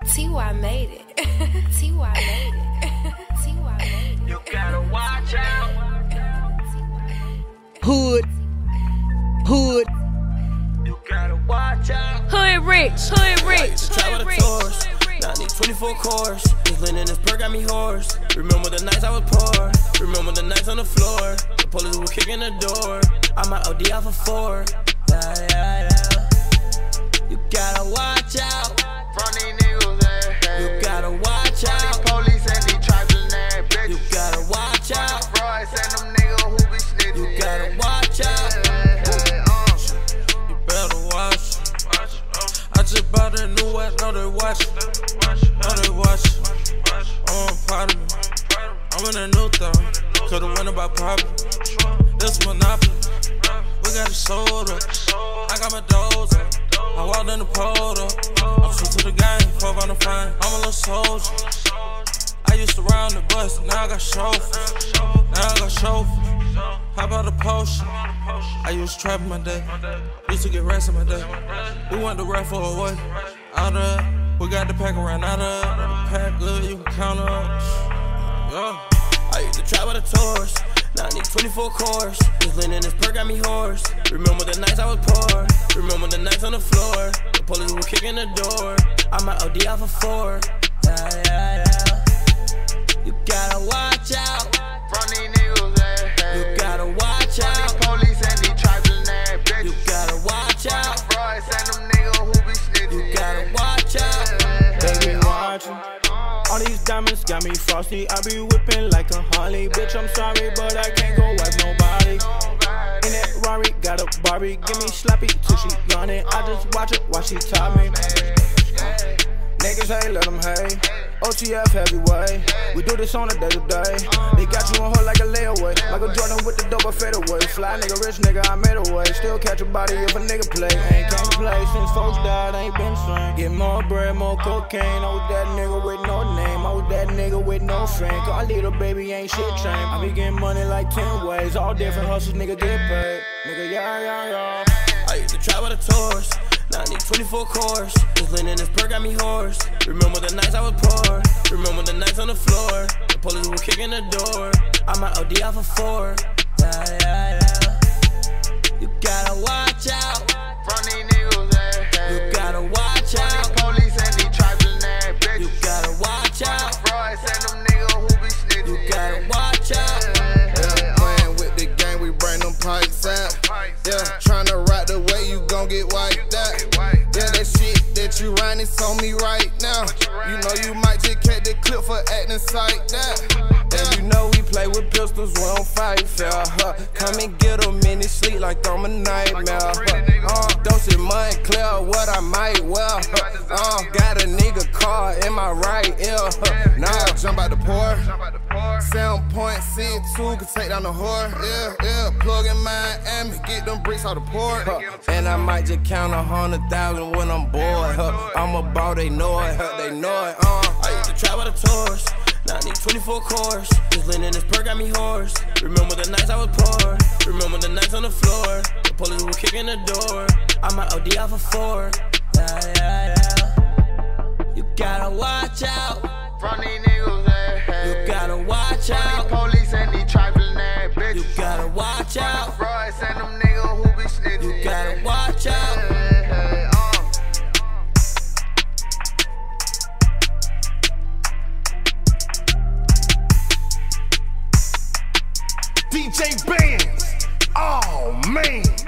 T.Y. made it. T.Y. made it. T.Y. made it. You gotta watch out. Hood. You gotta watch out. Hood rich. Try with the tours. Now I need 24 cores. This lean in this perk got me hoarse. Remember the nights I was poor. Remember the nights on the floor. The police were kicking the door. I might OD off a 4. Yeah. You gotta watch out. From these niggas, You gotta watch out. police and these trifling ass bitches. You gotta watch out. Frauds and them niggas who be snitching. You gotta watch out. You better watch. I just bought a new watch, know they watch. I'm proud of me. I'm in a new thing. Could've went about poppin'. This Monopoly. We got it sold up. I got my doors up. I walked in the polo. I'm true to the game, 12 on the fine. I'm a little soldier. I used to ride the bus, now I got chauffeurs. How about a potion? I used to trap in my day. Used to get rest in my day. We went to rap for a way. Out of we got the pack around out of pack good, you can count up. Yeah. I used to try with the tours. Now I need 24 cores. This lean in this perk got me hoarse. Remember the nights I was poor. Remember the nights on the floor. The police were kicking the door. I might OD off a 4. Yeah. You gotta watch out. From these niggas, You gotta watch out. police and these trifling ass bitches. You gotta watch out. Frauds and them niggas who be snitching. You gotta watch out. Baby, watching. All these diamonds got me frosty. I be whipping like a Harley. Bitch, I'm sorry, but I can't go wipe nobody. In that Rari, got a Barbie. Give me sloppy till she yawning. I just watch it while she taught me. Niggas hate, let them hate. OTF heavyweight. We do this on a day to day. They got you on her like a layaway. Michael Jordan with the dope, I fade away. Fly nigga, rich nigga, I made a way. Still catch a body if a nigga play. Ain't came to play since folks died, ain't been same. Get more bread, more cocaine. I was that nigga with no name. I was that nigga with no friend. Cause our little baby ain't shit trained. I be getting money like 10 ways. All different hustles, nigga get paid. Nigga, yeah. I used to try with the tours. Now I need 24 cores. This lean in this perk got me hoarse. Remember the nights I was poor. Remember the nights on the floor. The police were kicking the door. I might OD off a 4. Yeah. You gotta watch out. From these niggas, You gotta watch out. police and these trifling ass bitches. You gotta watch out. Frauds and them niggas who be snitching. You gotta watch out. Playing with the game, we bring them pipes out. Yeah, tryna ride the way you gon' get wiped out. Yeah, that shit that you riding is on me right now. You know you might just catch the clip for acting like that. And you know we play with pistols, we don't fight fair. Come and get 'em in his sleep like I'm a nightmare. Don't say mud clear what I might wear. Got a nigga car in my right ear. Now jump out the port. 7.62 can take down the whore. Yeah. Plug in Miami, get them bricks out the port. And I might just count 100,000 when I'm bored. I'm a ball, they know it. I used to try with the tours. Now I need 24 cores. This lean in this perk got me hoarse. Remember the nights I was poor. Remember the nights on the floor. The police were kicking the door. I might OD off a 4. Yeah. You gotta watch out. From these niggas, You gotta watch out. police and these trifling ass bitches. You gotta watch out. Frauds and them niggas who be snitching. You gotta watch out. DJ Bands, oh man.